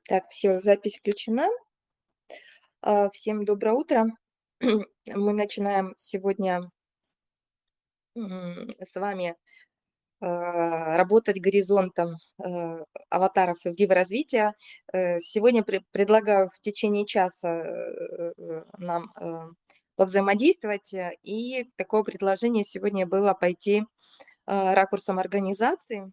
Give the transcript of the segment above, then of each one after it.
Так, все, запись включена. Всем доброе утро. Мы начинаем сегодня с вами работать горизонтом аватаров и развития. Сегодня предлагаю в течение часа нам повзаимодействовать. И такое предложение сегодня было пойти ракурсом организации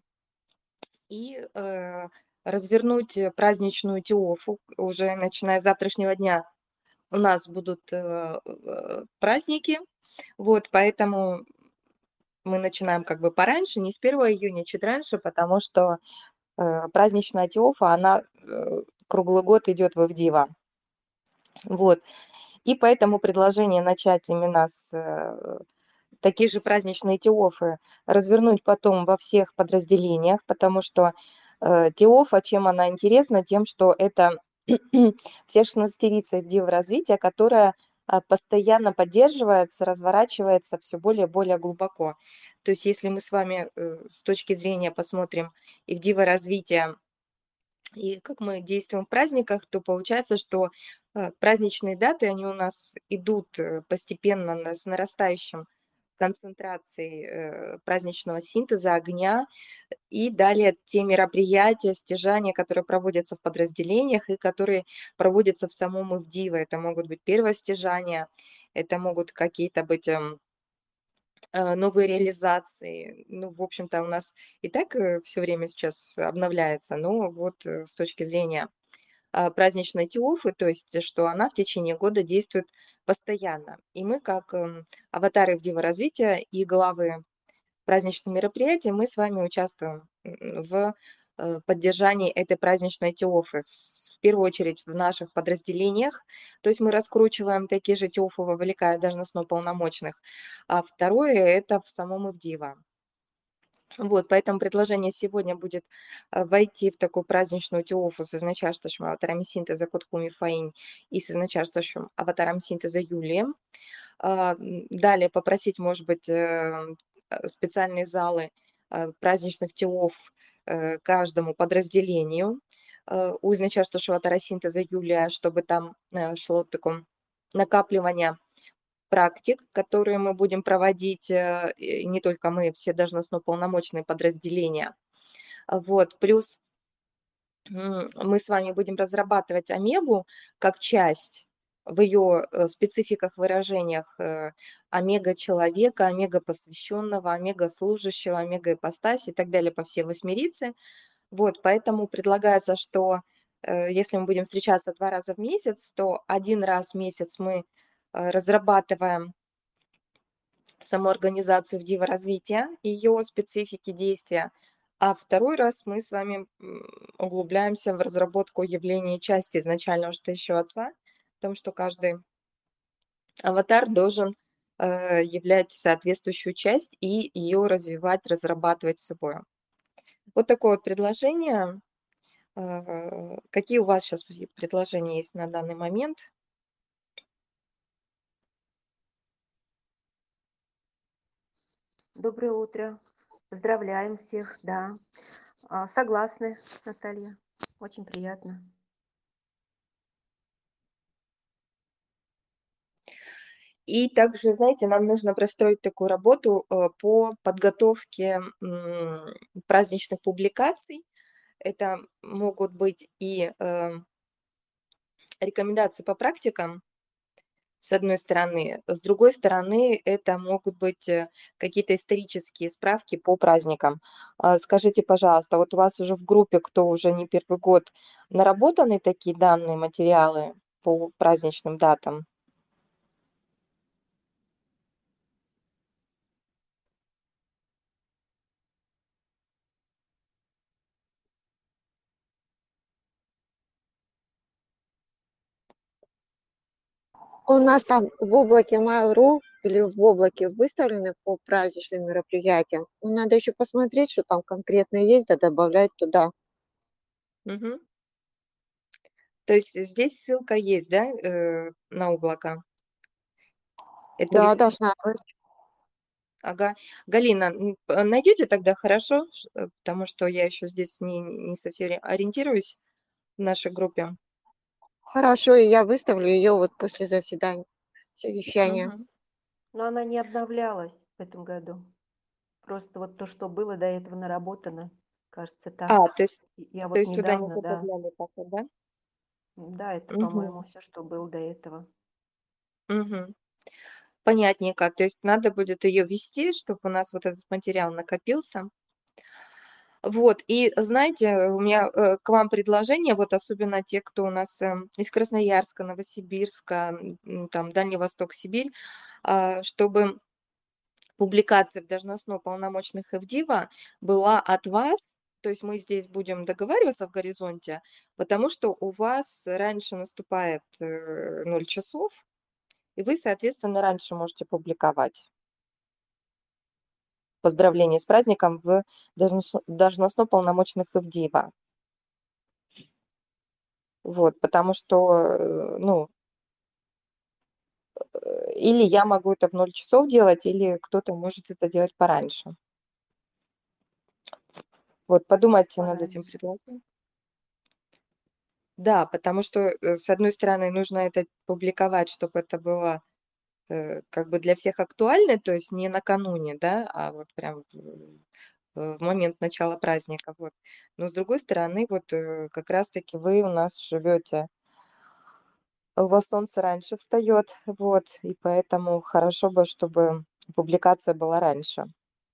и развернуть праздничную теофу уже начиная с завтрашнего дня. У нас будут праздники, вот, поэтому мы начинаем как бы пораньше, не с 1 июня, чуть раньше, потому что праздничная Теофа, она круглый год идет в Ивдива. Вот. И поэтому предложение начать именно с такие же праздничные Теофы, развернуть потом во всех подразделениях, потому что Теофа, чем она интересна, тем, что это все 16-рица Ивдива развития, которая постоянно поддерживается, разворачивается все более и более глубоко. То есть если мы с вами с точки зрения посмотрим Ивдива развития и как мы действуем в праздниках, то получается, что праздничные даты, они у нас идут постепенно с нарастающим концентрацией праздничного синтеза огня, и далее те мероприятия, стяжания, которые проводятся в подразделениях и которые проводятся в самом Ивдиво. Это могут быть первое стяжание, это могут какие-то быть новые реализации. Ну, в общем-то, у нас и так все время сейчас обновляется, но вот с точки зрения праздничной Теофы, то есть что она в течение года действует постоянно. И мы, как аватары в развития и главы праздничных мероприятий, мы с вами участвуем в поддержании этой праздничной Теофы. В первую очередь в наших подразделениях, то есть мы раскручиваем такие же Теофы, вовлекая должностно полномочных. А второе – это в самом Ивдива. Вот, поэтому предложение сегодня будет войти в такую праздничную теофу с изначальствующим аватаром синтеза Коткуми Фаинь и с изначальствующим аватаром синтеза Юлием. Далее попросить, может быть, специальные залы праздничных теоф каждому подразделению у изначальствующего аватара синтеза Юлия, чтобы там шло такое накапливание практик, которые мы будем проводить, и не только мы, все должностно полномочные подразделения. Вот, плюс мы с вами будем разрабатывать омегу как часть в ее спецификах, выражениях омега человека, омега посвященного, омега служащего, омега ипостаси и так далее по всей восьмерице. Вот, поэтому предлагается, что если мы будем встречаться 2 раза в месяц, то 1 раз в месяц мы разрабатываем саму организацию в развития, ее специфики действия, а второй раз мы с вами углубляемся в разработку явления части изначального что еще отца, потому что каждый аватар должен являть соответствующую часть и ее развивать, разрабатывать с собой. Вот такое вот предложение. Какие у вас сейчас предложения есть на данный момент? Доброе утро. Поздравляем всех, да. Согласны, Наталья. Очень приятно. И также, знаете, нам нужно простроить такую работу по подготовке праздничных публикаций. Это могут быть и рекомендации по практикам, с одной стороны. С другой стороны, это могут быть какие-то исторические справки по праздникам. Скажите, пожалуйста, вот у вас уже в группе, кто уже не первый год, наработаны такие данные, материалы по праздничным датам? У нас там в облаке Mail.ru или в облаке выставлены по праздничным мероприятиям. Ну, надо еще посмотреть, что там конкретно есть, да добавлять туда. Мгм. То есть здесь ссылка есть, да, на облако? Это Да, из... должна быть. Ага. Галина, найдете тогда хорошо, потому что я еще здесь не совсем ориентируюсь. нашей группе. Хорошо, и я выставлю ее вот после заседания, совещания. Мгм. Но она не обновлялась в этом году. Просто вот то, что было до этого наработано, кажется, так. Я то вот есть туда не недавно, да. добавляли пока, да? Да, это, Мгм. по-моему, все, что было до этого. Мгм. Понятненько. То есть надо будет ее вести, чтобы у нас вот этот материал накопился. Вот, и знаете, у меня к вам предложение, вот особенно те, кто у нас из Красноярска, Новосибирска, там Дальний Восток, Сибирь, чтобы публикация в должностно-полномочных ФДИВа была от вас, то есть мы здесь будем договариваться в горизонте, потому что у вас раньше наступает 0 часов, и вы, соответственно, раньше можете публиковать. Поздравления с праздником в должностно-полномочных ФДИВа. Вот, потому что, ну, или я могу это в 0 часов делать, или кто-то может это делать пораньше. Вот, подумайте над этим Пораньше. предложением. Да, потому что, с одной стороны, нужно это публиковать, чтобы это было, как бы для всех актуально, то есть не накануне, да, а вот прям в момент начала праздника, вот. Но с другой стороны, вот, как раз таки вы у нас живете, у вас солнце раньше встает, вот, и поэтому хорошо бы, чтобы публикация была раньше.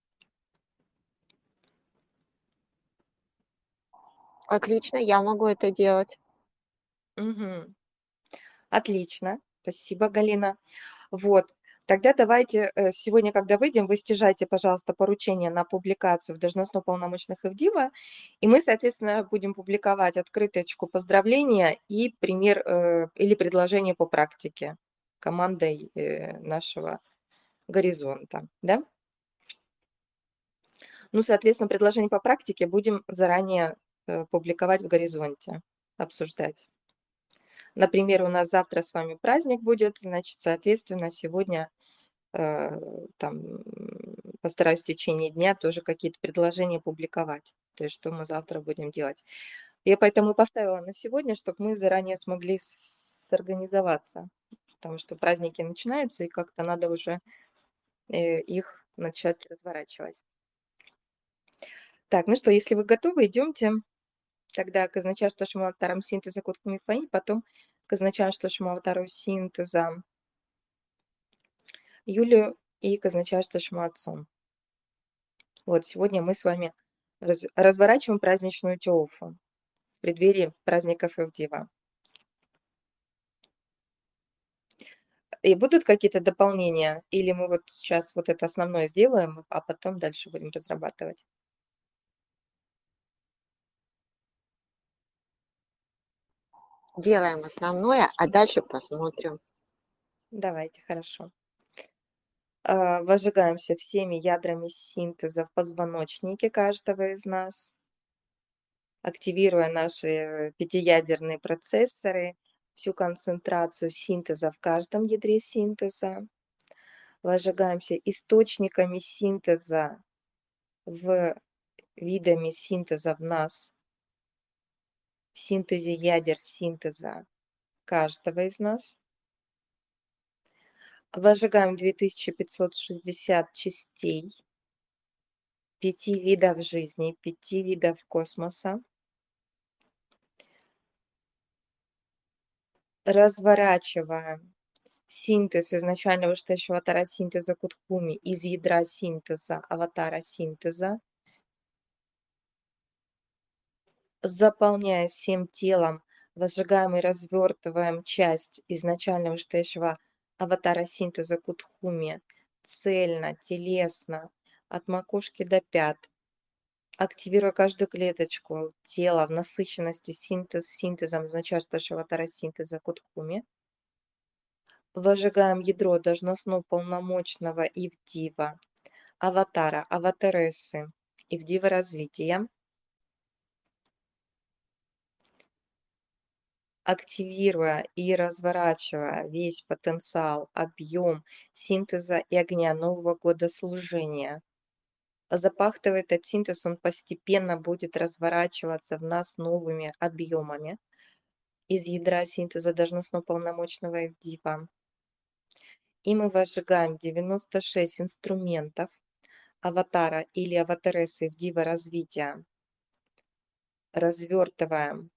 Отлично, я могу это делать. Мгм. Отлично. Спасибо, Галина. Вот. Тогда давайте сегодня, когда выйдем, вы стяжайте, пожалуйста, поручение на публикацию в должностно-полномочных ИВДИВа, и мы, соответственно, будем публиковать открыточку поздравления и пример или предложение по практике командой нашего горизонта, да? Ну, соответственно, предложение по практике будем заранее публиковать в горизонте, обсуждать. Например, у нас завтра с вами праздник будет, значит, соответственно, сегодня там постараюсь в течение дня тоже какие-то предложения публиковать. То есть что мы завтра будем делать. Я поэтому поставила на сегодня, чтобы мы заранее смогли сорганизоваться, потому что праздники начинаются, и как-то надо уже их начать разворачивать. Так, ну что, если вы готовы, идемте тогда к изначальству шумоватарам синтеза куткумифаи, потом к изначальству шумоватару синтеза Юлию и к изначальству шуматцу. Вот сегодня мы с вами разворачиваем праздничную теофу в преддверии праздников Ивдива. И будут какие-то дополнения? Или мы вот сейчас вот это основное сделаем, а потом дальше будем разрабатывать? Делаем основное, а дальше посмотрим. Давайте, хорошо. Возжигаемся всеми ядрами синтеза в позвоночнике каждого из нас, активируя наши пятиядерные процессоры, всю концентрацию синтеза в каждом ядре синтеза. Возжигаемся источниками синтеза в видами синтеза в нас, в синтезе ядер синтеза каждого из нас. Возжигаем 2560 частей 5 видов жизни, 5 видов космоса. Разворачиваем синтез изначального вышестоящего аватара синтеза Кутхуми из ядра синтеза аватара синтеза, заполняя всем телом, возжигаем и развертываем часть изначального вышестоящего аватара синтеза Кутхуми цельно, телесно, от макушки до пят, активируя каждую клеточку тела в насыщенности синтезом изначального аватара синтеза Кутхуми. Возжигаем ядро должностно-полномочного Ивдива, аватара, аватарессы, Ивдива развития, активируя и разворачивая весь потенциал, объем синтеза и огня нового года служения запахтывает этот синтез, он постепенно будет разворачиваться в нас новыми объемами из ядра синтеза должностно-полномочного Эвдива. И мы возжигаем 96 инструментов аватара или аватарессы Эвдива развития, развертываем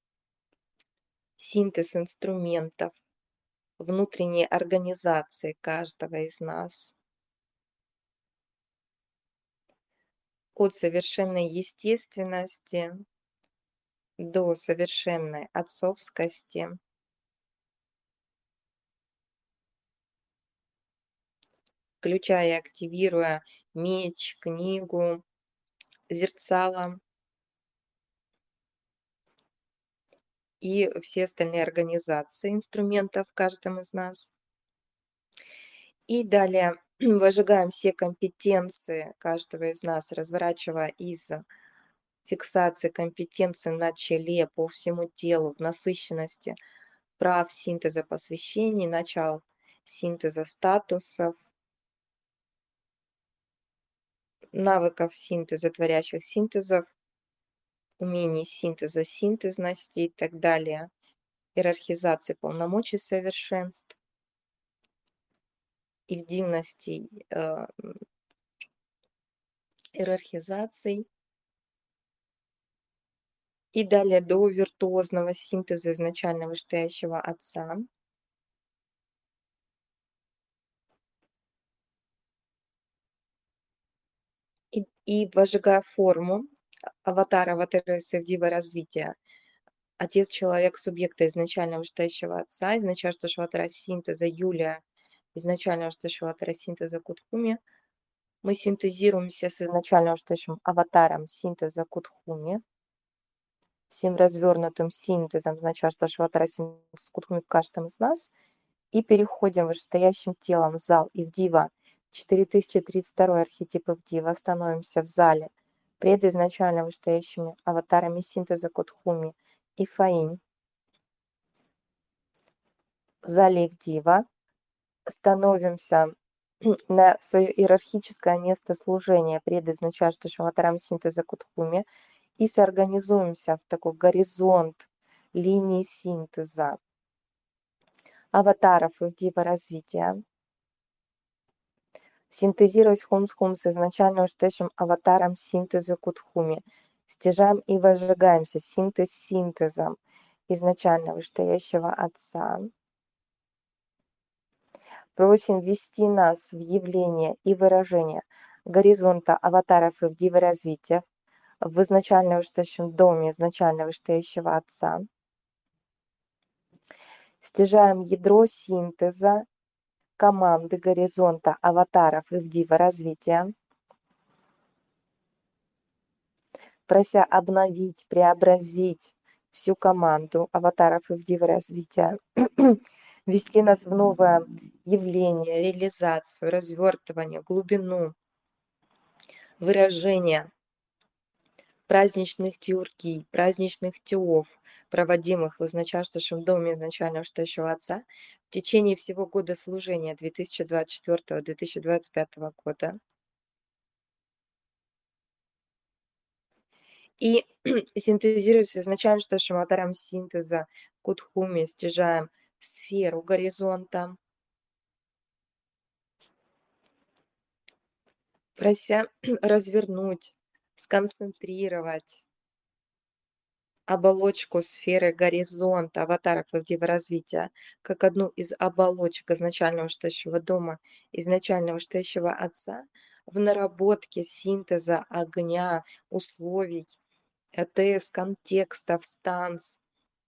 синтез инструментов, внутренней организации каждого из нас, от совершенной естественности до совершенной отцовскости, включая и активируя меч, книгу, зерцало и все остальные организации инструментов в каждом из нас. И далее выжигаем все компетенции каждого из нас, разворачивая из фиксации компетенции на челе по всему телу в насыщенности прав синтеза посвящений, начал синтеза статусов, навыков синтеза, творящих синтезов, умений синтеза, синтезности и так далее, иерархизации полномочий совершенств, эвдивностей, иерархизаций. И далее до виртуозного синтеза изначально вышестоящего отца. И выжигая форму аватара, аватарессы Эвдива развития, отец, человек, субъекта изначально вышестоящего отца, изначально вышестоящего синтеза Юлия, изначально вышестоящего синтеза Кутхуми, мы синтезируемся с изначально вышестоящим аватаром синтеза Кутхуми, всем развернутым синтезом изначально вышестоящего синтеза Кутхуми в каждом из нас, и переходим вышестоящим телом в зал Эвдива, 4032 архетип Эвдива, становимся в зале пред изначально вышестоящими аватарами синтеза Кутхуми и Фаинь. В зале Эвдива становимся на свое иерархическое место служения пред изначально вышестоящим аватаром синтеза Кутхуми и соорганизуемся в такой горизонт линии синтеза аватаров Эвдива развития, синтезируясь хум с изначально вышестоящим аватаром синтеза Кутхуми, стяжаем и возжигаемся синтез синтезом изначально вышестоящего отца. Просим ввести нас в явление и выражение горизонта аватаров Эвдива развития в изначально вышестоящем доме изначально вышестоящего отца. Стяжаем ядро синтеза команды горизонта аватаров Эвдива развития, прося обновить, преобразить всю команду аватаров Эвдива развития, ввести нас в новое явление, реализацию, развертывание, глубину, выражение праздничных теургий, праздничных теов, проводимых в изначальном доме изначально вышестоящего отца в течение всего года служения 2024-2025 года. И синтезируется изначально вышестоящим аватаром синтеза Кутхуми, стяжаем сферу горизонта, прося развернуть, сконцентрировать оболочку сферы горизонта аватаров Эвдива развития как одну из оболочек изначального вышестоящего дома, изначального вышестоящего отца в наработке синтеза огня, условий, ЭТС, контекстов, станц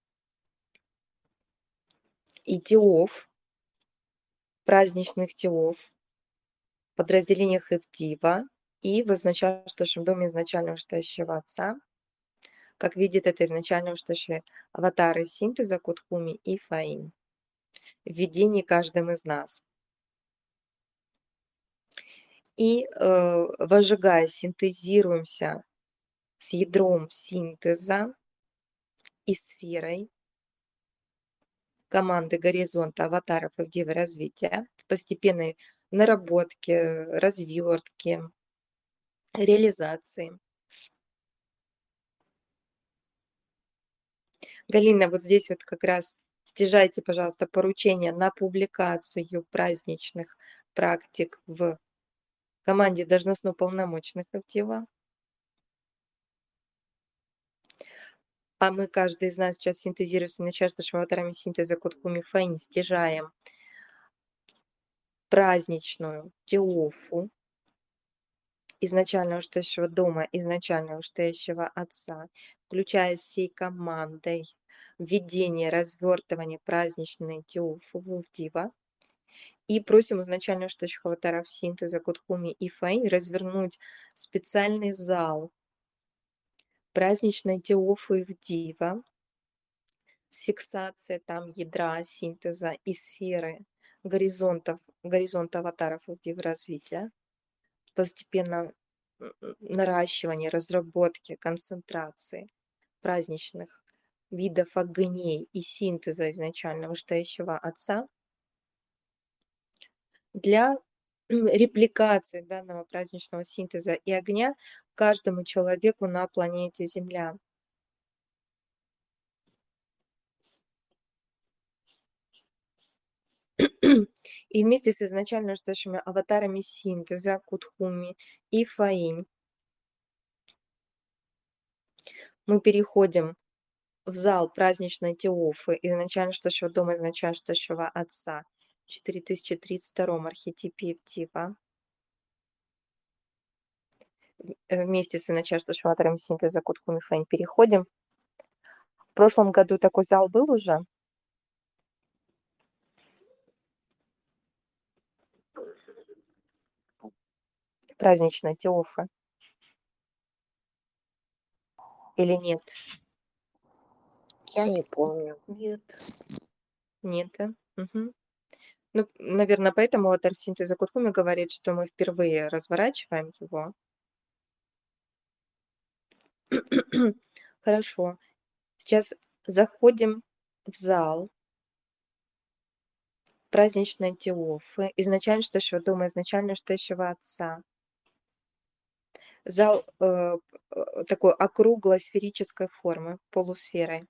и теов, праздничных теов, подразделениях Эвдива и в изначальном вышестоящем доме изначального вышестоящего отца, как видит это изначально вышестоящие аватары синтеза Кутхуми и Фаинь в видении каждым из нас. И выжигая, синтезируемся с ядром синтеза и сферой команды горизонта аватаров Эвдива развития в постепенной наработке, развертке, реализации. Галина, вот здесь вот как раз стяжайте, пожалуйста, поручение на публикацию праздничных практик в команде должностно-полномочных актива. А мы, каждый из нас сейчас синтезируется на часто шваватарами синтеза Кутхуми Фэйн, стяжаем праздничную теофу изначального стоящего дома, изначального стоящего отца, включая всей командой введение, развертывание праздничной теофу в Дива. И просим изначально стоящих аватаров синтеза Кутхуми и Фэйн развернуть специальный зал праздничной теофы в Дива с фиксацией там ядра, синтеза и сферы горизонта аватаров в Дива развития, постепенно наращивание, разработки, концентрации праздничных видов огней и синтеза изначально вышестоящего отца для репликации данного праздничного синтеза и огня каждому человеку на планете Земля. И вместе с изначально вышестоящими аватарами синтеза Кутхуми и Фаинь мы переходим в зал праздничной теофы изначально стоящего дома, изначально стоящего отца в 4032 архетипе Евтипа. Вместе с изначально стоящим аватаром синтеза Кутхуми Фэйн переходим. В прошлом году такой зал был уже. Праздничная теофа. Или нет? Я не помню. Нет. Нет, да? Угу. Ну, наверное, поэтому аватар синтеза Кутхуми говорит, что мы впервые разворачиваем его. Хорошо. Сейчас заходим в зал праздничной теофы, изначально стоящего дома, изначально стоящего отца. Зал такой округлой сферической формы, полусферой.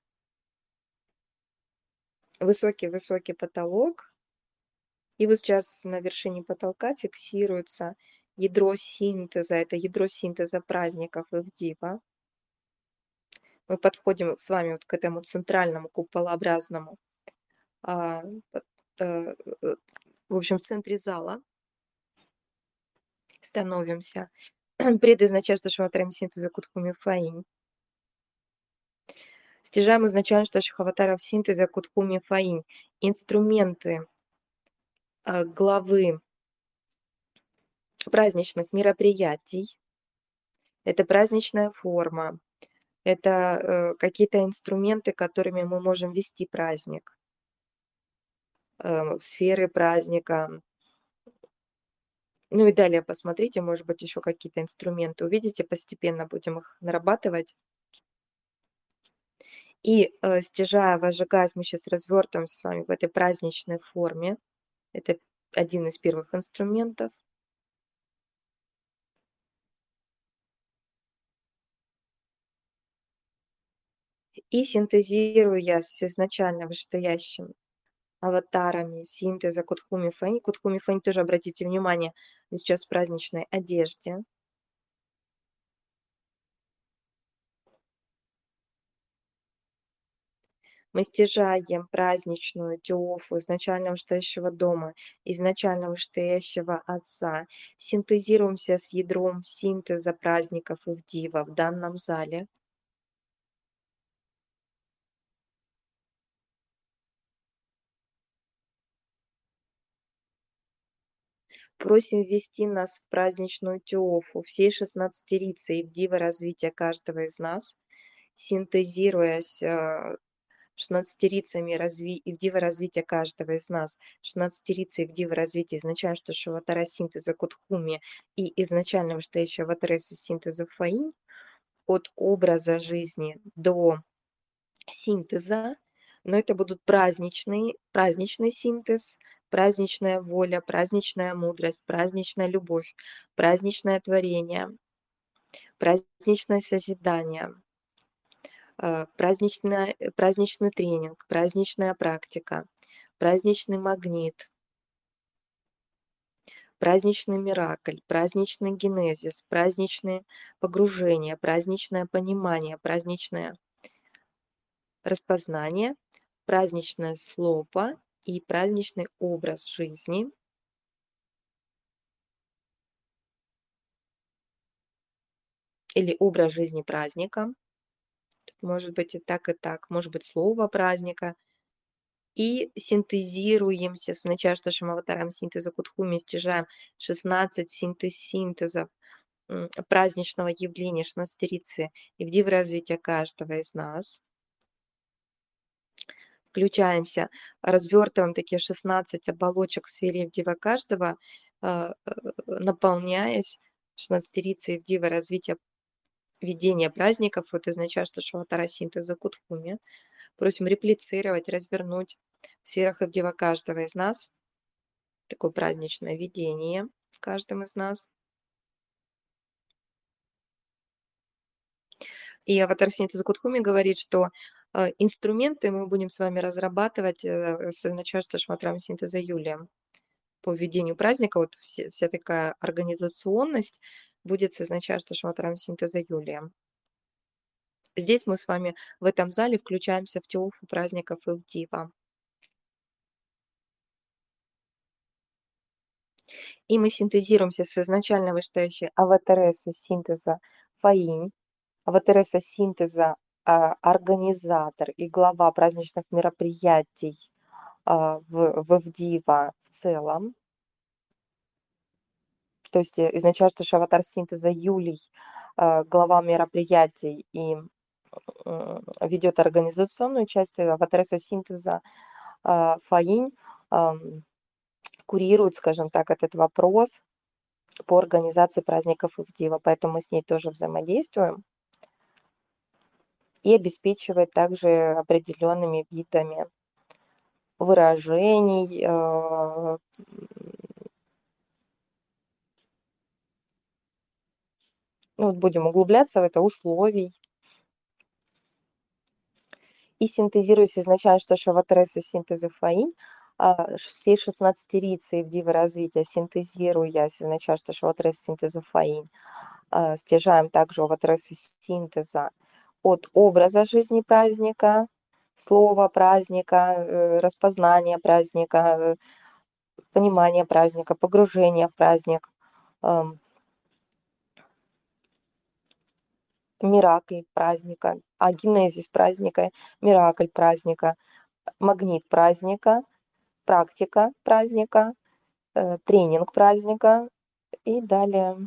Высокий-высокий потолок. И вот сейчас на вершине потолка фиксируется ядро синтеза. Это ядро синтеза праздников Ивдива. Мы подходим с вами вот к этому центральному куполообразному, в общем, в центре зала становимся. Предизначально, что мы синтеза Кутхуми Фаинь. Стяжаем изначально стоящих аватаров синтеза Кутхуми Фаинь. Инструменты главы праздничных мероприятий. Это праздничная форма. Это какие-то инструменты, которыми мы можем вести праздник. Сферы праздника. Ну и далее посмотрите, может быть, еще какие-то инструменты увидите, постепенно будем их нарабатывать. И стяжая, возжигая, мы сейчас развертываем с вами в этой праздничной форме. Это один из первых инструментов. И синтезируя с изначально вышестоящим аватарами синтеза Кутхуми Фэйн. Кутхуми Фэйн тоже, обратите внимание, сейчас в праздничной одежде. Мы стяжаем праздничную теофу изначально вышестоящего дома, изначально вышестоящего отца. Синтезируемся с ядром синтеза праздников Ивдива в данном зале. Просим ввести нас в праздничную теофу всей 16-рицы Ивдива развития каждого из нас, синтезируясь 16-рицами Ивдива развития каждого из нас, 16-рицы Ивдива развития изначально что аватара синтеза Кутхуми и изначально вышестоящего аватара синтеза Фаинь, от образа жизни до синтеза, но это будут праздничный синтез, праздничная воля, праздничная мудрость, праздничная любовь, праздничное творение, праздничное созидание, праздничный тренинг, праздничная практика, праздничный магнит, праздничный миракль, праздничный генезис, праздничные погружения, праздничное понимание, праздничное распознание, праздничное слово и праздничный образ жизни. Или образ жизни праздника. Может быть и так, может быть слово праздника. И синтезируемся с начальствующим аватаром синтеза Кутхуми, стяжаем 16 синтезов праздничного явления, 16-рицы и в развития каждого из нас. Включаемся, развертываем такие 16 оболочек в сфере Ивдива каждого, наполняясь 16-рицей Ивдива развития ведения праздников вот из начальствующего аватара синтеза Кутхуми. Просим реплицировать, развернуть в сферах Ивдива каждого из нас такое праздничное видение в каждом из нас. И аватар синтеза Кутхуми говорит, что инструменты мы будем с вами разрабатывать с начальствующим аватаром синтеза Юлия по ведению праздника. Вот вся такая организационность будет с начальствующим аватаром синтеза Юлия. Здесь мы с вами в этом зале включаемся в теофу праздников Ивдива. И мы синтезируемся с изначально вышестоящей аватарессой синтеза Фаинь, аватаресса синтеза организатор и глава праздничных мероприятий в Ивдива в целом. То есть изначально аватар синтеза Юлий, глава мероприятий и ведет организационную часть, аватаресса синтеза Фаинь курирует, скажем так, этот вопрос по организации праздников Ивдива, поэтому мы с ней тоже взаимодействуем и обеспечивает также определенными видами выражений, ну, вот будем углубляться в это, условий. И синтезируясь изначально, что аватаресса синтеза Фаинь, все 16-рицы Ивдива развития, синтезируясь изначально, что аватаресса синтеза Фаинь, стяжаем также аватарессы синтеза от образа жизни праздника, слова праздника, распознания праздника, понимания праздника, погружения в праздник, миракль праздника, генезис праздника, миракль праздника, магнит праздника, практика праздника, тренинг праздника и далее.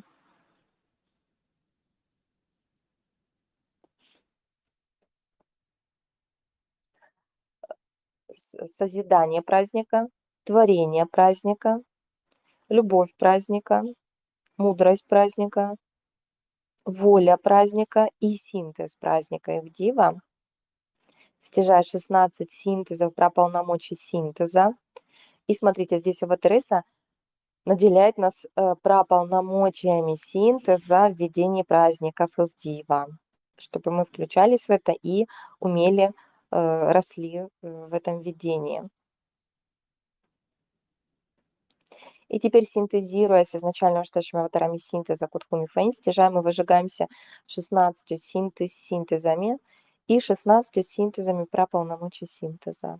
Созидание праздника, творение праздника, любовь праздника, мудрость праздника, воля праздника и синтез праздника Ивдива. Стяжает 16 синтезов про полномочий синтеза. И смотрите, здесь аватаресса наделяет нас полномочиями синтеза в ведении праздников Ивдива, чтобы мы включались в это и умели, росли в этом ведении. И теперь, синтезируя с изначально вышедшими аватарами синтеза Кутхуми Фаинь, стяжаем и выжигаемся 16 синтезами и 16 синтезами про полномочий синтеза.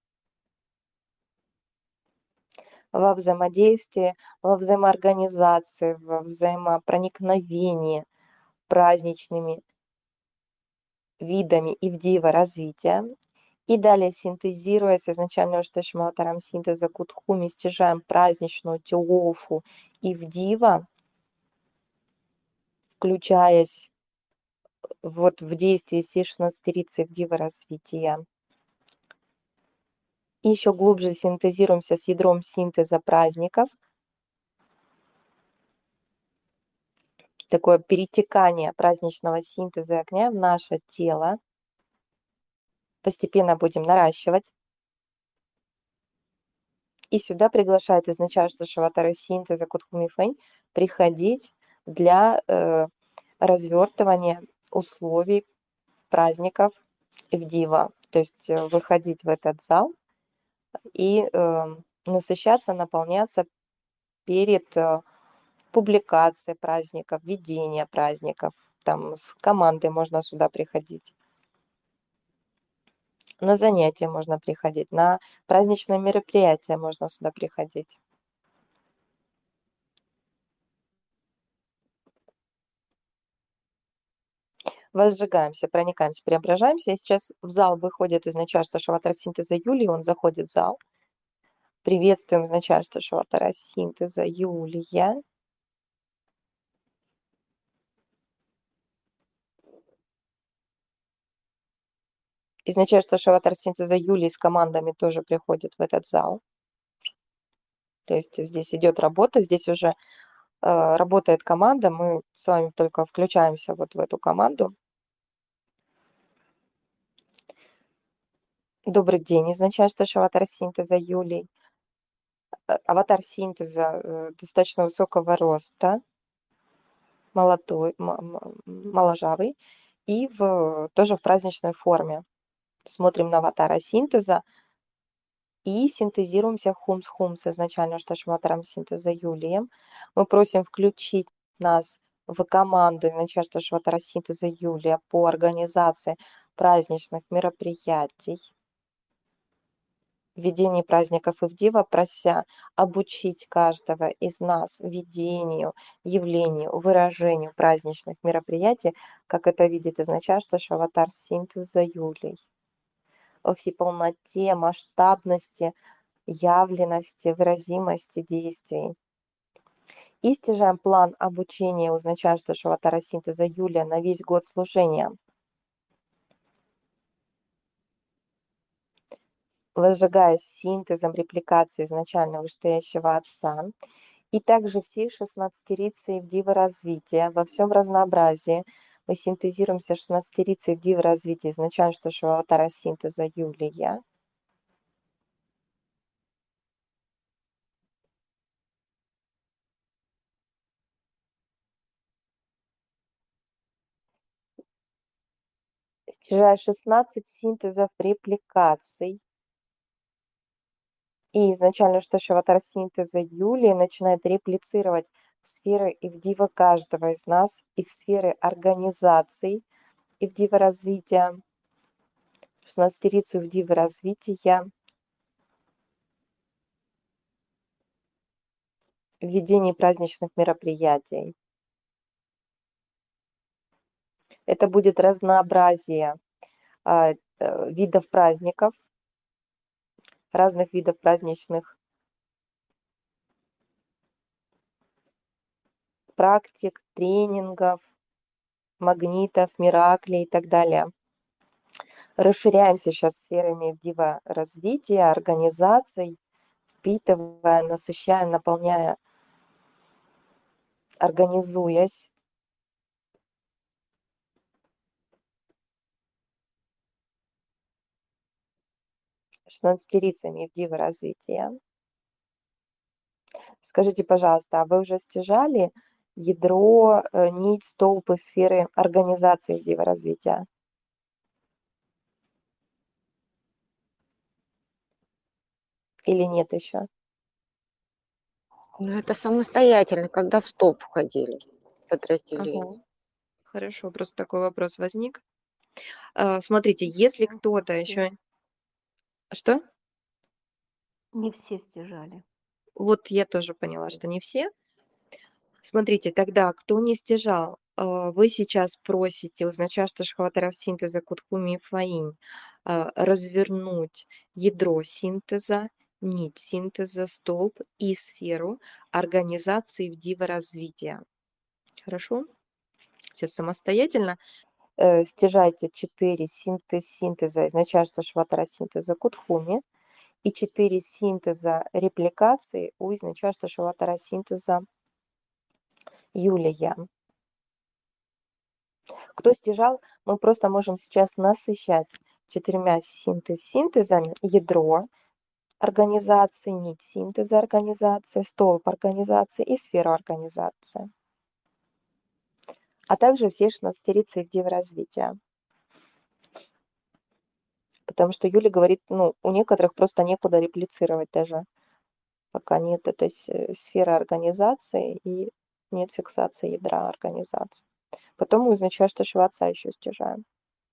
Во взаимодействии, во взаимоорганизации, во взаимопроникновении праздничными видами Ивдива развития. И далее, синтезируя с изначально вышедшим аватаром синтеза Кутхуми, стяжаем праздничную теофу Ивдива, включаясь вот в действие все 16-рицы Ивдива развития. И еще глубже синтезируемся с ядром синтеза праздников. Такое перетекание праздничного синтеза и огня в наше тело. Постепенно будем наращивать. И сюда приглашают изначально, что аватары синтеза Кутхуми Фаинь приходить для развертывание условий праздников в Дива. То есть выходить в этот зал и насыщаться, наполняться перед публикацией праздников, ведение праздников. Там с командой можно сюда приходить. На занятия можно приходить, на праздничные мероприятия можно сюда приходить. Возжигаемся, проникаемся, преображаемся. И сейчас в зал выходит из начальства Шаватара синтеза Юлии, он заходит в зал. Приветствуем из начальства Шаватара синтеза Юлия. Из начальства Шаватара синтеза Юлии с командами тоже приходит в этот зал. То есть здесь идет работа, здесь уже работает команда, мы с вами только включаемся вот в эту команду. Добрый день, из начальства Шаватара синтеза Юлий. Аватар синтеза достаточно высокого роста, молодой, моложавый и тоже в праздничной форме. Смотрим на аватара синтеза и синтезируемся хумс изначально, что аватаром синтеза Юлием. Мы просим включить нас в команду изначально аватара синтеза Юлия по организации праздничных мероприятий, ведении праздников Ивдива, прося обучить каждого из нас ведению, явлению, выражению праздничных мероприятий, как это видит изначально аватар синтеза Юлий, во всей полноте, масштабности, явленности, выразимости действий. И стяжаем план обучения у начальства Шаватара синтеза Юлия на весь год служения. Возжигаясь синтезом репликации изначально вышестоящего Отца, и также все 16-рицы Ивдива развития во всем разнообразии. Мы синтезируемся 16-рицы Ивдива развития изначально Шаватара синтеза Юлия. Стяжая 16 синтезов репликаций. И изначально что Шаватар синтеза Юлии начинает реплицировать сферы Ивдива каждого из нас и в сферы организаций Ивдива развития, 16-рицу Ивдива развития, в ведении праздничных мероприятий. Это будет разнообразие видов праздников, разных видов праздничных практик, тренингов, магнитов, мираклей и так далее. Расширяемся сейчас сферами Ивдива развития, организаций, впитывая, насыщая, наполняя, организуясь. Шестнадцатерицами Ивдива развития. Скажите, пожалуйста, а вы уже стяжали ядро, нить, столбы, сферы организации Ивдива развития? Или нет еще? Ну, это самостоятельно, когда в столб входили подразделения. Ага. Хорошо, просто такой вопрос возник. Смотрите, если Да, кто-то все. еще... Что? Не все стяжали. Вот я тоже поняла, что не все. Смотрите, тогда, кто не стяжал, вы сейчас просите у начальства Шхаватаров синтеза Кутхуми и Фаинь развернуть ядро синтеза, нить синтеза, столб и сферу организации Ивдива развития. Хорошо? Сейчас самостоятельно стяжайте 4 синтеза из начальства Шхаватара синтеза Кутхуми и 4 синтеза репликации у изначальства Шхаватара синтеза Юлия. Кто стяжал, мы просто можем сейчас насыщать 4 синтезами ядро организации, нить синтеза организации, столб организации и сферу организации. а также все 16-рицы Ивдивы развития. Потому что Юля говорит, ну, у некоторых просто некуда реплицировать даже, пока нет этой сферы организации и нет фиксации ядра организации. Потом мы изначально шваца еще стяжаем.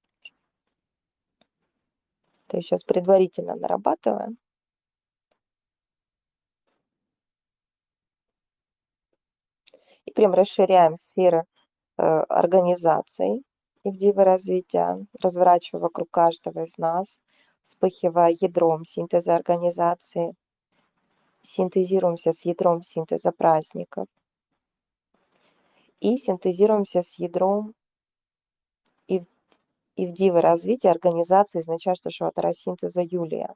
То есть сейчас предварительно нарабатываем. И прям расширяем сферы организаций Ивдивы развития, разворачивая вокруг каждого из нас, вспыхивая ядром синтеза организации, синтезируемся с ядром синтеза праздников и синтезируемся с ядром Ивдивы развития организации изначально Шватара синтеза Юлия.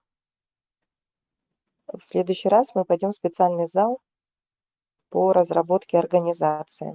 В следующий раз мы пойдем в специальный зал по разработке организации.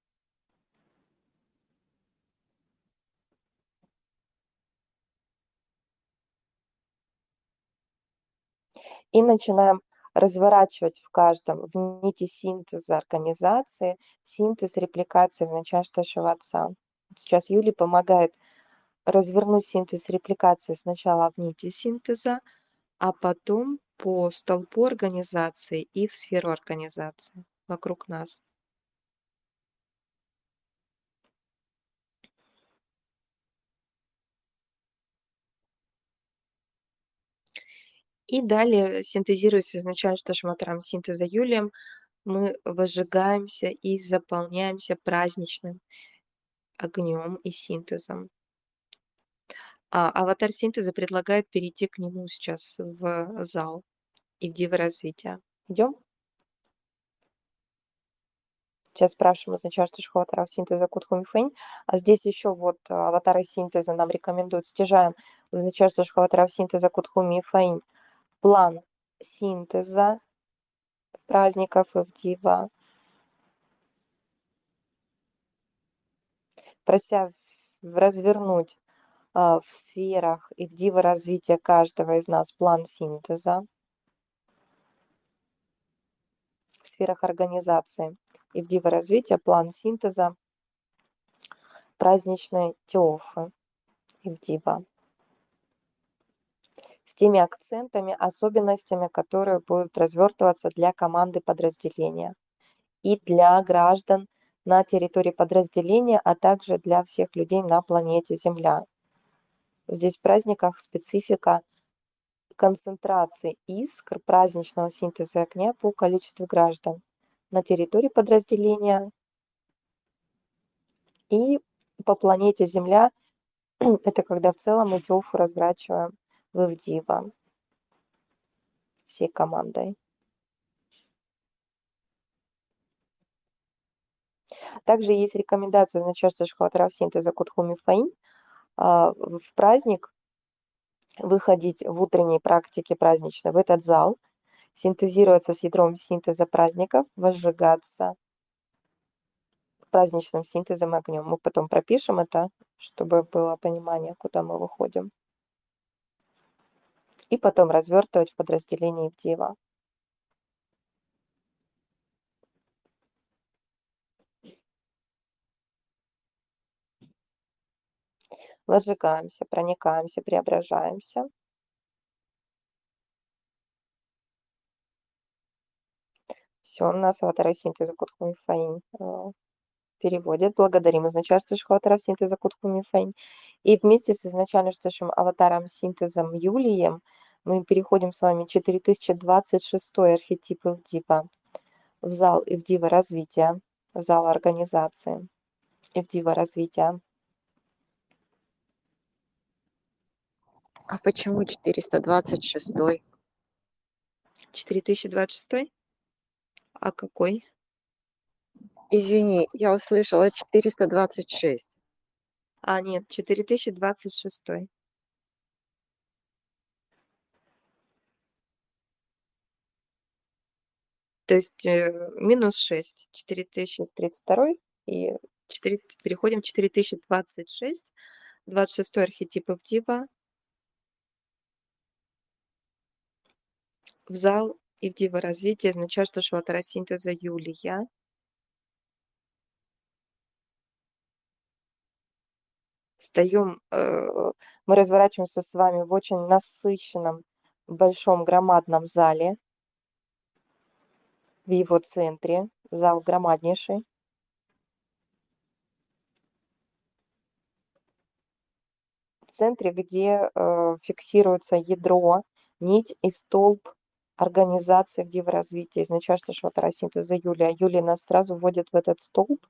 И начинаем разворачивать в каждом в нити синтеза организации, синтез репликации изначально Шваца. Сейчас Юлия помогает развернуть синтез репликации сначала в нити синтеза, а потом по столпу организации и в сферу организации вокруг нас. И далее, синтезируясь изначально шматрам синтеза Юлием, мы возжигаемся и заполняемся праздничным огнем и синтезом. А аватар синтеза предлагает перейти к нему сейчас в зал Ивдивы развития. Идем? Сейчас спрашиваем изначально аватаров синтеза Кутхумифэнь. А здесь еще вот аватары синтеза нам рекомендуют. Стяжаем изначально аватаров синтеза Кутхумифэнь план синтеза праздников Ивдива, прося развернуть в сферах Ивдива развития каждого из нас план синтеза, в сферах организации Ивдива развития план синтеза праздничной Теофы Ивдива с теми акцентами, особенностями, которые будут развертываться для команды подразделения и для граждан на территории подразделения, а также для всех людей на планете Земля. Здесь в праздниках специфика концентрации искр праздничного синтеза огня по количеству граждан на территории подразделения и по планете Земля. Это когда в целом мы Теофу разворачиваем в Ивдива всей командой. Также есть рекомендация начальства шхватарав синтеза Кутхуми Фаин в праздник выходить в утренней практике праздничной в этот зал, синтезироваться с ядром синтеза праздников, возжигаться праздничным синтезом и огнем. Мы потом пропишем это, чтобы было понимание, куда мы выходим. И потом развертывать в подразделении Ивдива. Возжигаемся, проникаемся, преображаемся. Все, у нас аватары синтеза Кутхуми Фаин переводят. Благодарим изначально аватаров синтеза Кутхуми Фаин. И вместе с изначально аватаром синтезом Юлием мы переходим с вами 4026 архетип Ивдива в зал Ивдива развития, в зал организации Ивдива развития. А почему 426? 4026? А какой? Извини, я услышала 426. А, нет, 4026. То есть минус 6, 4032 и 4, переходим 4026, 26 архетип Ивдива в зал Ивдива развития, означает, что шватара синтеза Юлия. мы разворачиваемся с вами в очень насыщенном, большом, громадном зале. В его центре. Зал громаднейший. В центре, где фиксируется ядро, нить и столб организации в диворазвитии из начальства шватара синтеза Юлия. Юлия нас сразу вводит в этот столб.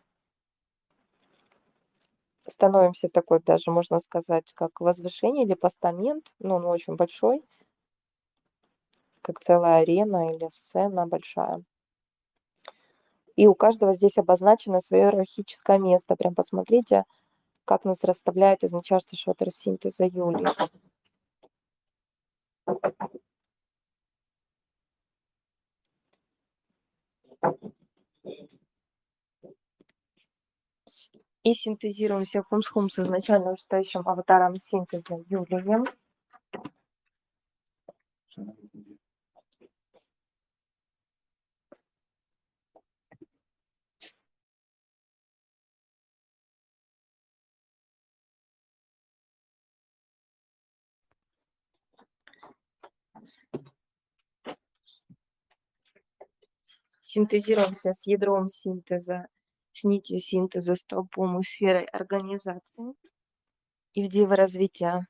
Становимся такой даже, можно сказать, как возвышение или постамент. Ну, он очень большой, как целая арена или сцена большая. И у каждого здесь обозначено свое иерархическое место. Прям посмотрите, как нас расставляет из начальства шватара синтеза Юлии. И синтезируемся хум с изначально вышестоящим аватаром синтеза Юлием. Синтезируемся с ядром синтеза, с нитью синтеза, столбом и сферой организации и в диворазвития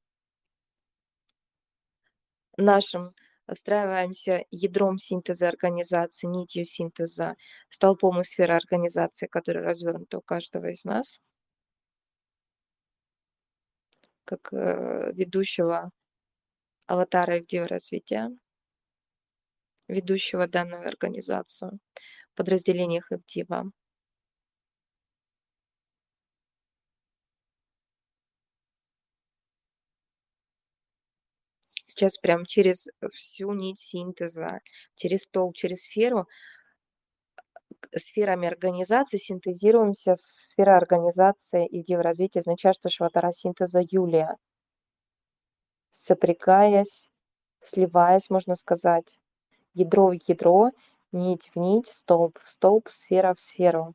нашим. Встраиваемся ядром синтеза организации, нитью синтеза, столбом и сферой организации, которая развернута у каждого из нас, как ведущего аватара и в диворазвития, ведущего данную организацию в подразделениях Эвдива. Сейчас прям через всю нить синтеза, через столб, через сферу, сферами организации синтезируемся с сферой организации и диворазвития из начальства шватара синтеза Юлия, сопрягаясь, сливаясь, можно сказать, ядро в ядро, нить в нить, столб в столб, сфера в сферу.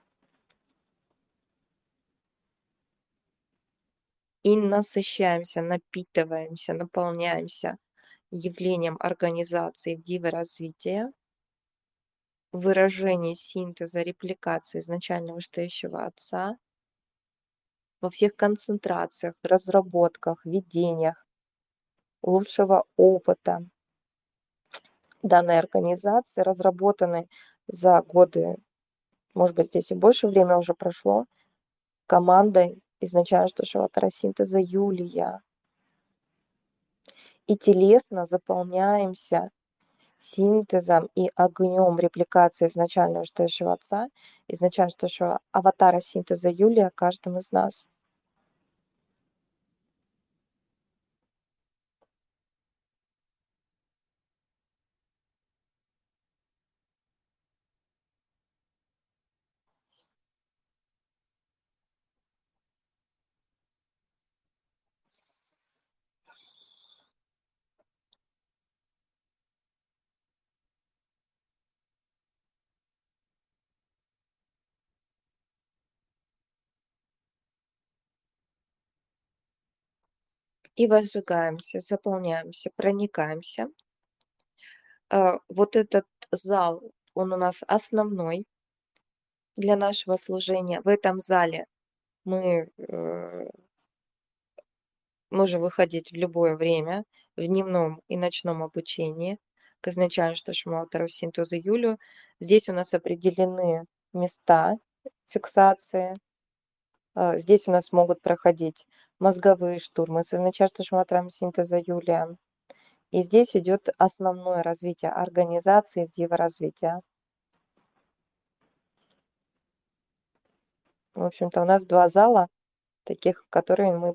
И насыщаемся, напитываемся, наполняемся явлением организации в диворазвития, выражение синтеза, репликации изначально вышестоящего отца во всех концентрациях, разработках, видениях, лучшего опыта данной организации, разработаны за годы, может быть, здесь и больше времени уже прошло, командой изначально шватара синтеза Юлия. И телесно заполняемся синтезом и огнем репликации изначально вышестоящего отца, изначально вышестоящего аватара синтеза Юлия каждым из нас. И возжигаемся, заполняемся, проникаемся. Вот этот зал, он у нас основной для нашего служения. В этом зале мы можем выходить в любое время, в дневном и ночном обучении к изначально аватару синтеза Юлию. Здесь у нас определены места фиксации. Здесь у нас могут проходить мозговые штурмы с изначальным аватаром синтеза Юлия. И здесь идет основное развитие организации в диворазвития. В общем-то, у нас два зала, таких, в которые мы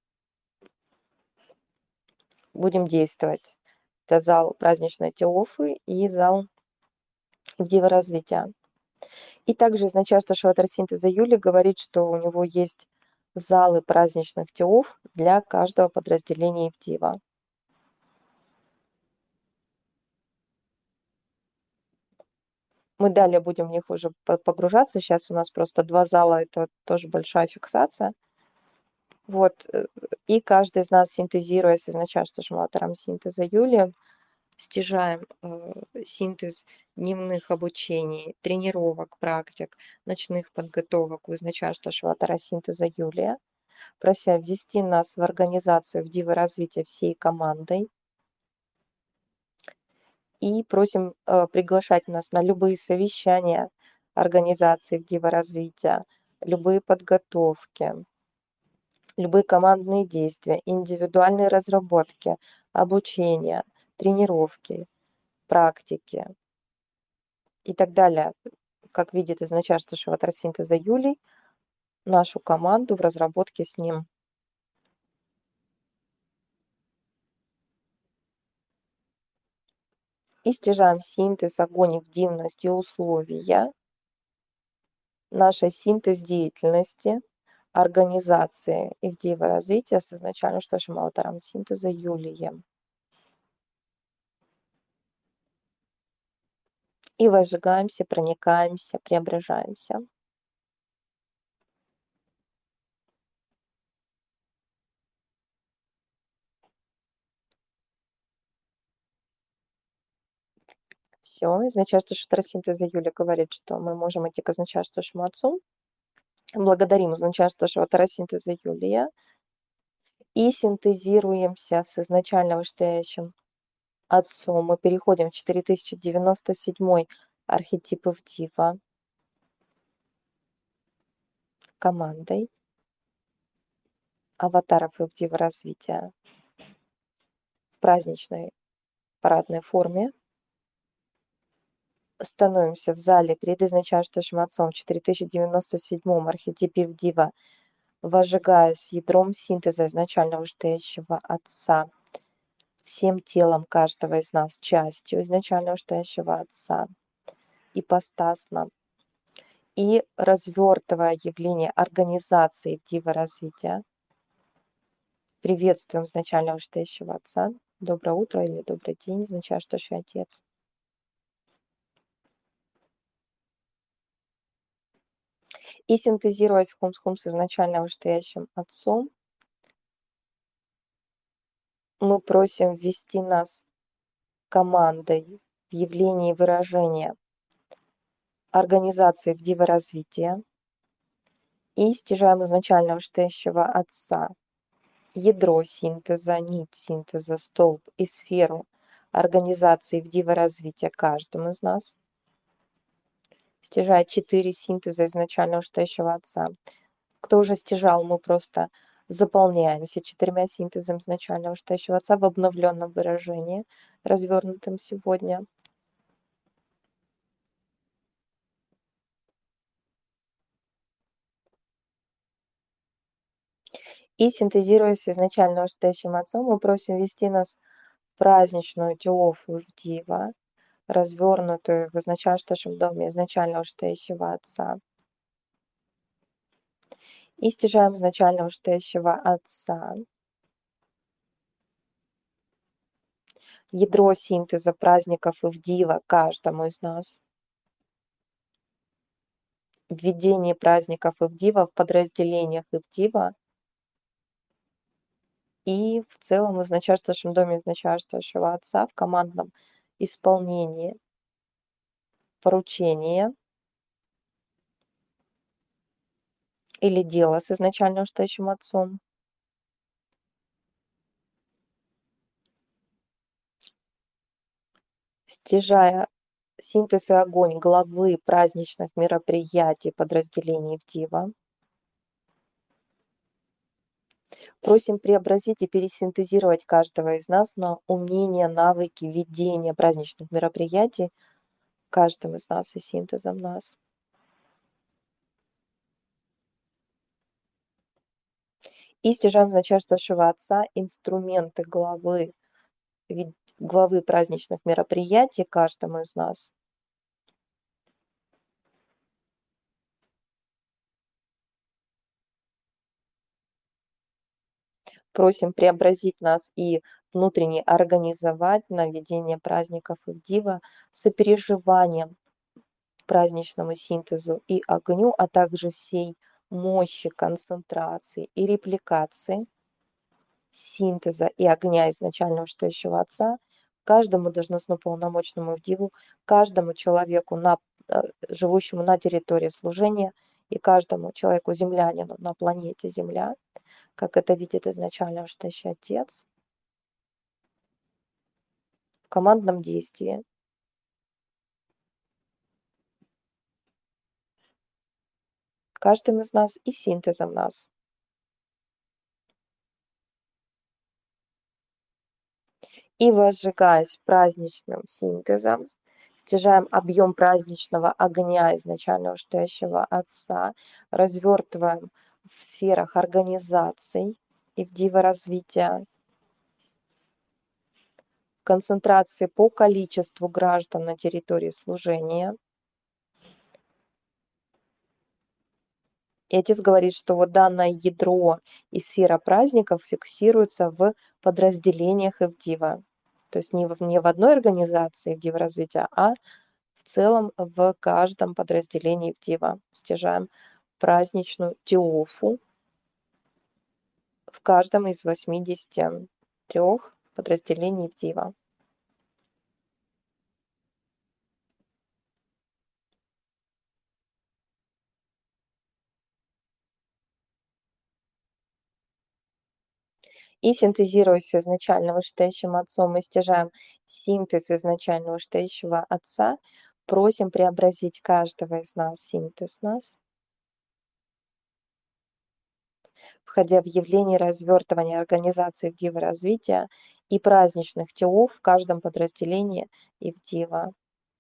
будем действовать. Это зал праздничной Теофы и зал диворазвития. И также изначально шватар синтеза Юли говорит, что у него есть залы праздничных Теоф для каждого подразделения Евдива. Мы далее будем в них уже погружаться. Сейчас у нас просто два зала, это тоже большая фиксация. Вот, и каждый из нас, синтезируя с изначальным автором синтеза Юлием, стяжаем синтез дневных обучений, тренировок, практик, ночных подготовок у изначального автора синтеза Юлия, прося ввести нас в организацию, в диво развития всей командой, и просим приглашать нас на любые совещания организации в диво развития, любые подготовки, любые командные действия, индивидуальные разработки, обучение, тренировки, практики и так далее. Как видит изначального автора синтеза Юлий, нашу команду в разработке с ним. И стяжаем синтез, огонь, дивность и условия нашей синтез деятельности, организации и в развития с изначальным автором синтеза Юлием. И возжигаемся, проникаемся, преображаемся. Все, изначальный автор синтеза Юлия говорит, что мы можем идти к изначальному отцу. Благодарим изначального автора синтеза Юлия и синтезируемся с изначально вышестоящим отцом. Мы переходим в 4097 архетип Ивдива командой аватаров Ивдива развития в праздничной парадной форме. Становимся в зале перед изначальным отцом в 4097 архетипе Ивдива, возжигаясь ядром синтеза изначально вышестоящего отца, всем телом каждого из нас, частью изначально вышестоящего отца, ипостасно, и развертывая явление организации Ивдива развития, приветствуем изначально вышестоящего отца. Доброе утро или добрый день, изначальный отец. И синтезируясь в хум с изначально вышестоящим отцом, мы просим ввести нас командой в явлении выражения организации Ивдива развития и стяжаем изначально вышестоящего отца, ядро синтеза, нить синтеза, столб и сферу организации Ивдива развития каждому из нас, стяжая 4 синтеза изначально вышестоящего отца. Кто уже стяжал, мы просто заполняемся 4 синтезами изначально вышестоящего отца в обновленном выражении, развернутым сегодня. И синтезируясь с изначально вышестоящим отцом, мы просим ввести нас в праздничную теофу Ивдива, развернутую в изначальном доме изначально вышестоящего отца. И стяжаем изначально вышестоящего отца, ядро синтеза праздников Ивдива каждому из нас, введение праздников Ивдива в подразделениях Ивдива и в целом в изначальном доме изначального отца в командном исполнении поручения или дела с изначально вышестоящим отцом. Стяжая синтез и огонь главы праздничных мероприятий подразделений Ивдива, просим преобразить и пересинтезировать каждого из нас на умения, навыки ведения праздничных мероприятий каждым из нас и синтезом нас. И стяжаем изначального отца инструменты главы праздничных мероприятий каждому из нас. Просим преобразить нас и внутренне организовать на ведение праздников Ивдива с сопереживанием праздничному синтезу и огню, а также всей мощи, концентрации и репликации, синтеза и огня изначального читающего отца каждому должностному полномочному диву, каждому человеку, живущему на территории служения, и каждому человеку, землянину на планете Земля, как это видит изначально читающий отец, в командном действии. Каждым из нас и синтезом нас. И возжигаясь праздничным синтезом, стяжаем объем праздничного огня изначального читающего отца, развертываем в сферах организаций и в диворазвития, концентрации по количеству граждан на территории служения. И отец говорит, что вот данное ядро и сфера праздников фиксируется в подразделениях Ивдива. То есть не в одной организации Ивдива развития, а в целом в каждом подразделении Ивдива. Стяжаем праздничную теофу в каждом из 83 подразделений Ивдива. И синтезируясь изначально вышестоящим отцом, мы стяжаем синтез изначально вышестоящего отца, просим преобразить каждого из нас, синтез нас, входя в явление развертывания организации Ивдива развития и праздничных теов в каждом подразделении Ивдива.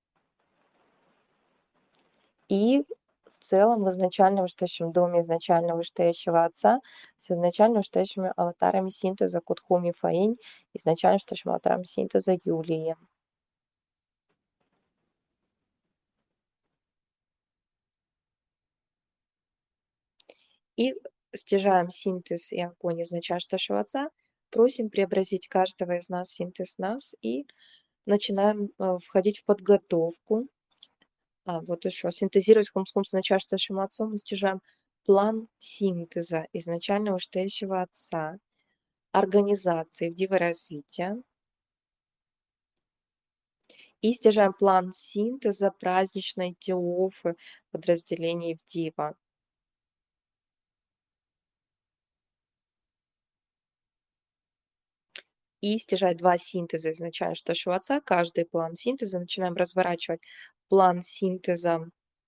И в целом в изначально вышестоящем доме изначально вышестоящего отца с изначально вышестоящими аватарами синтеза Кутхуми Фаинь, изначально вышестоящим аватаром синтеза Юлии. И стяжаем синтез и огонь изначально вышестоящего отца, просим преобразить каждого из нас синтез нас и начинаем входить в подготовку. Вот еще синтезировать хумс-хумс с начальствующим отцом мы стяжаем план синтеза изначального вышестоящего отца, организации Ивдива развития и стяжаем план синтеза праздничной теофы подразделений Ивдива. И стяжать два синтеза изначально вышестоящего отца, каждый план синтеза начинаем разворачивать план синтеза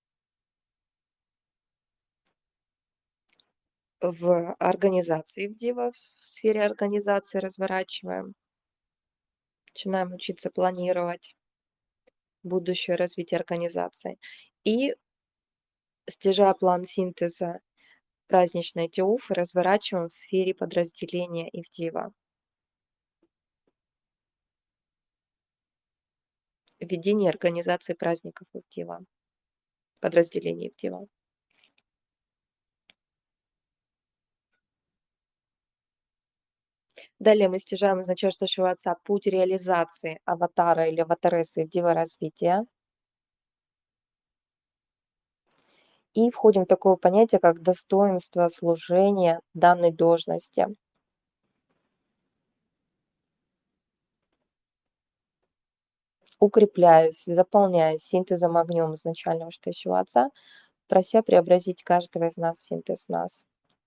в организации Ивдива, в сфере организации разворачиваем. Начинаем учиться планировать будущее развитие организации. И стяжая план синтеза праздничной теофы разворачиваем в сфере подразделения Ивдива. Введение организации праздников Ивдива, подразделений Ивдива. Далее мы стяжаем из начальствующего отца путь реализации аватара или аватаресы Ивдива развития. И входим в такое понятие, как достоинство служения данной должности. Укрепляясь, заполняясь синтезом огнем изначального вышестоящего отца, прося преобразить каждого из нас в синтез нас.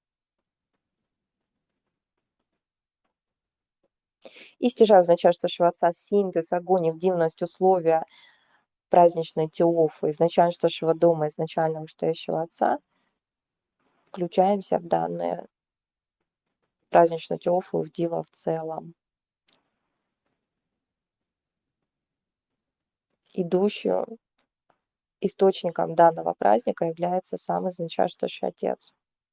И стяжаю из начальствующего отца синтез, огонь, вдивность, условия праздничной теофы изначально вышестоящего дома, изначально вышестоящего отца, включаемся в данные праздничную теофу Ивдива в целом, идущую источником данного праздника является сам изначально вышестоящий отец.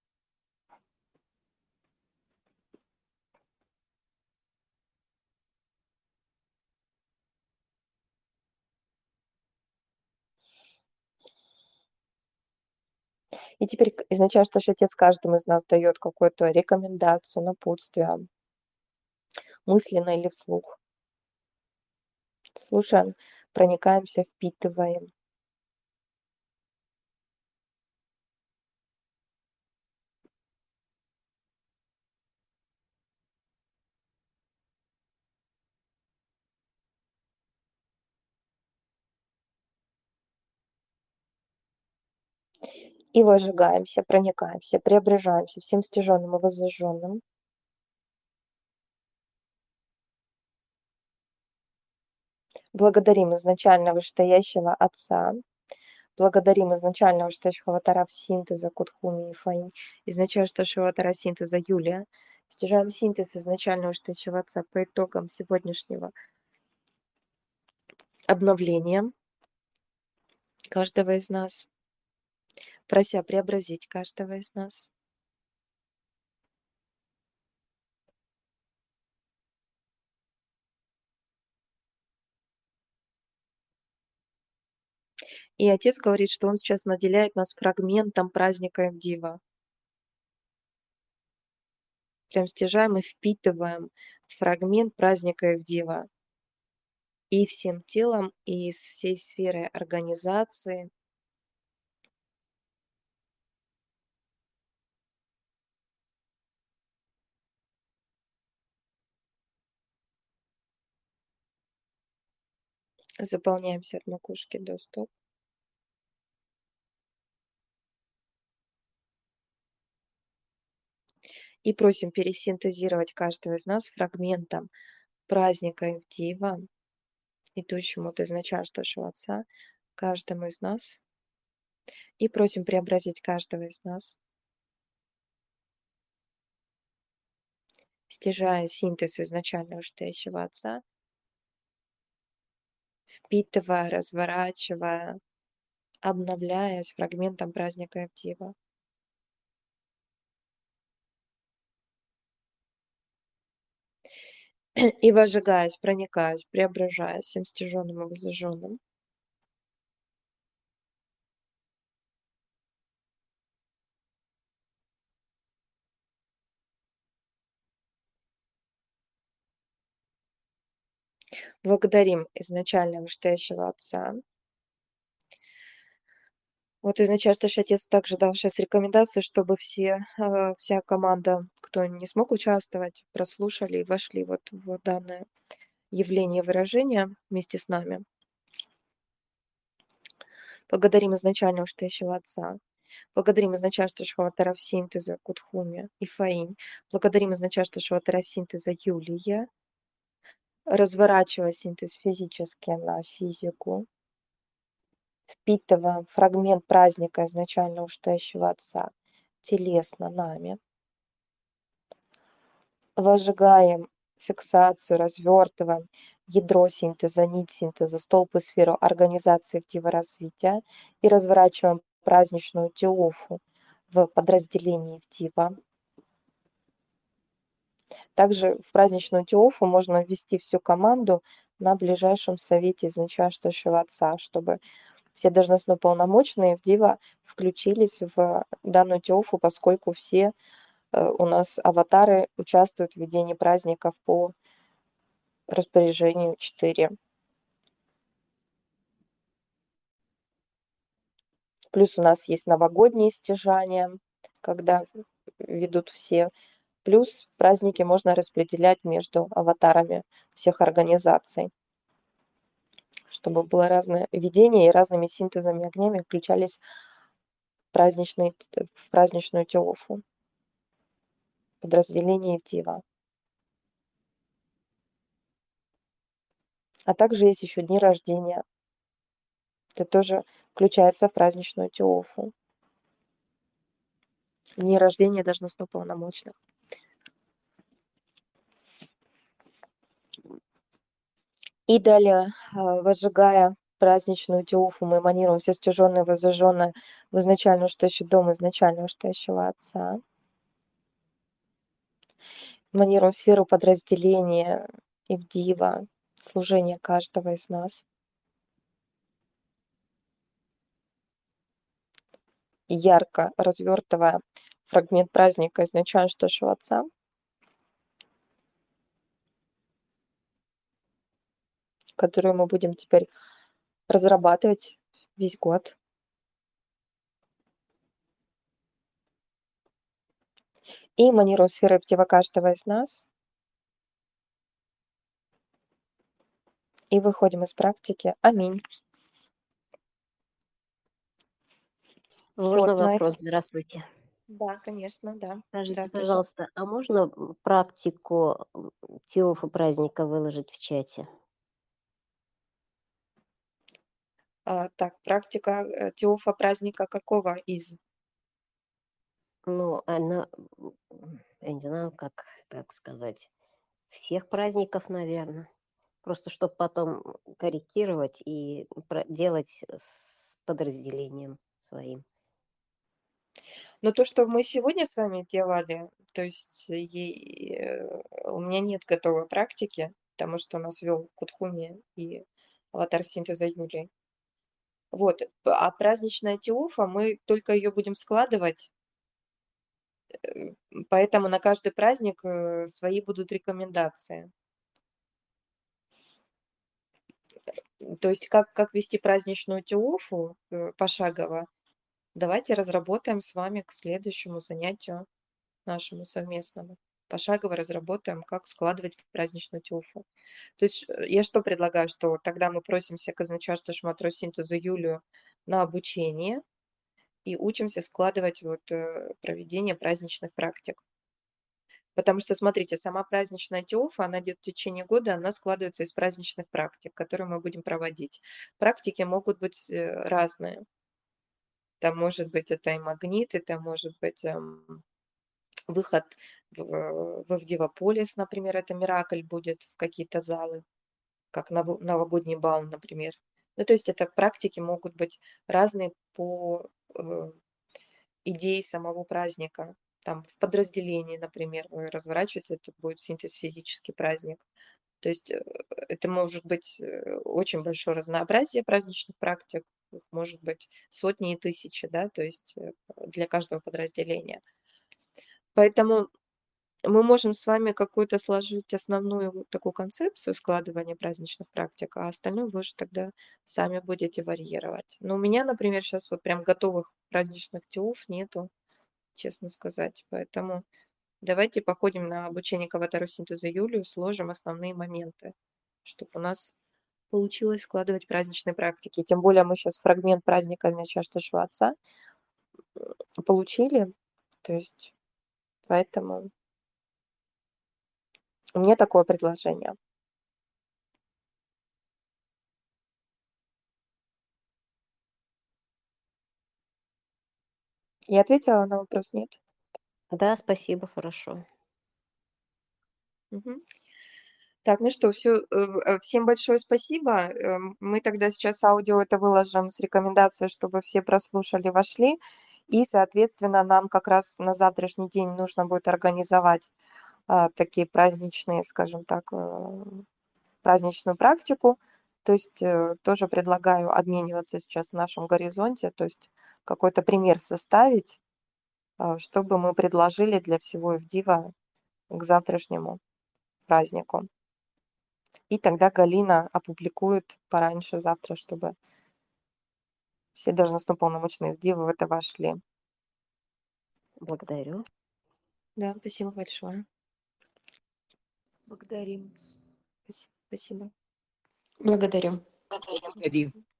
И теперь изначально вышестоящий отец каждому из нас дает какую-то рекомендацию, напутствие, мысленно или вслух. Слушаем, проникаемся, впитываем. И возжигаемся, проникаемся, преображаемся всем стяженным и воззажженным. Благодарим изначально вышестоящего Отца. Благодарим изначально вышестоящего аватара синтеза Кутхуми и Фаинь, изначально вышестоящего аватара синтеза Юлия. Стяжаем синтез изначально вышестоящего Отца по итогам сегодняшнего обновления каждого из нас, прося преобразить каждого из нас. И Отец говорит, что Он сейчас наделяет нас фрагментом праздника Эвдива. Прям стяжаем и впитываем фрагмент праздника Эвдива. И всем телом, и из всей сферы организации. Заполняемся от макушки до стоп. И просим пересинтезировать каждого из нас фрагментом праздника Эвдива, идущему от изначально нашего Отца, каждому из нас. И просим преобразить каждого из нас, стяжая синтез изначального вышестоящего Отца, впитывая, разворачивая, обновляясь фрагментом праздника Эвдива. И возжигаясь, проникаясь, преображаясь всем стяженным и возжженным. Благодарим изначально вышестоящего Отца. Вот изначально наш Отец также дал сейчас рекомендации, чтобы вся команда, кто не смог участвовать, прослушали и вошли вот в данное явление выражения вместе с нами. Благодарим изначально вышестоящего Отца. Благодарим изначально Шватара синтеза Кутхуми и Фаинь. Благодарим изначально Шватара синтеза Юлия. Разворачивая синтез физически на физику, впитываем фрагмент праздника изначально вышестоящего Отца телесно нами. Возжигаем фиксацию, развертываем ядро синтеза, нить синтеза, столб и сферу организации актива развития и разворачиваем праздничную теофу в подразделении актива. Также в праздничную теофу можно ввести всю команду на ближайшем совете изначального Отца, чтобы все должностно полномочные в Дива включились в данную теофу, поскольку все у нас аватары участвуют в ведении праздников по распоряжению 4. Плюс у нас есть новогодние стяжания, когда ведут все. Плюс праздники можно распределять между аватарами всех организаций, чтобы было разное ведение и разными синтезами огнями включались в праздничную теофу подразделение Дива. А также есть еще дни рождения. Это тоже включается в праздничную теофу. Дни рождения должностно полномочных. И далее, возжигая праздничную теофу, мы эманируем все стяженное, возжженное в изначально вышестоящий дом изначально вышестоящего Отца. Эманируем сферу подразделения Ивдива, служение каждого из нас. Ярко развертывая фрагмент праздника изначально вышестоящего Отца. Которую мы будем теперь разрабатывать весь год. И эманируем сферы актива каждого из нас. И выходим из практики. Аминь. Можно Вот, на это вопрос? Здравствуйте. да, конечно, да. Скажите, Здравствуйте. пожалуйста, а можно практику Теофа праздника выложить в чате? Так, практика, Теофа праздника какого из? Ну, она, я не знаю, как сказать, всех праздников, наверное. Просто чтобы потом корректировать и делать с подразделением своим. Но то, что мы сегодня с вами делали, то есть у меня нет готовой практики, потому что у нас вел Кутхуми и аватар синтеза Юлии. Вот, а праздничная Теофа, мы только ее будем складывать, поэтому на каждый праздник свои будут рекомендации. То есть как вести праздничную Теофу пошагово, давайте разработаем с вами к следующему занятию нашему совместному. Пошагово разработаем, как складывать праздничную Теофу. То есть я что предлагаю, что тогда мы просимся к Казначейству Шматро Синтезу Юлию на обучение и учимся складывать проведение праздничных практик. Потому что, смотрите, сама праздничная Теофа, она идет в течение года, она складывается из праздничных практик, которые мы будем проводить. Практики могут быть разные. Там может быть это и магнит, это может быть выход в Авдивополис, например, это Миракль будет в какие-то залы, как новогодний бал, например. Ну, то есть это практики могут быть разные по идее самого праздника. Там в подразделении, например, вы разворачиваете, это будет синтез-физический праздник. То есть это может быть очень большое разнообразие праздничных практик, их может быть сотни и тысячи, да, то есть для каждого подразделения. Поэтому мы можем с вами какую-то сложить основную вот такую концепцию складывания праздничных практик, а остальное вы уже тогда сами будете варьировать. Но у меня, например, сейчас вот прям готовых праздничных теуф нету, честно сказать. Поэтому давайте походим на обучение к аватару синтеза Юлию, сложим основные моменты, чтобы у нас получилось складывать праздничные практики. Тем более мы сейчас фрагмент праздника Дня Чашташева Отца получили. То есть поэтому у меня такое предложение. Я ответила на вопрос, нет? Да, спасибо, хорошо. Мгм. Так, ну что, всем большое спасибо. Мы тогда сейчас аудио это выложим с рекомендацией, чтобы все прослушали, вошли. И, соответственно, нам как раз на завтрашний день нужно будет организовать такие праздничные, скажем так, праздничную практику. То есть тоже предлагаю обмениваться сейчас в нашем горизонте, то есть какой-то пример составить, чтобы мы предложили для всего Ивдива к завтрашнему празднику. И тогда Галина опубликует пораньше завтра, чтобы все должностно-полномочные Ивдивы в это вошли. Благодарю. Да, спасибо большое. Благодарим. Спасибо. Благодарю. Благодарю.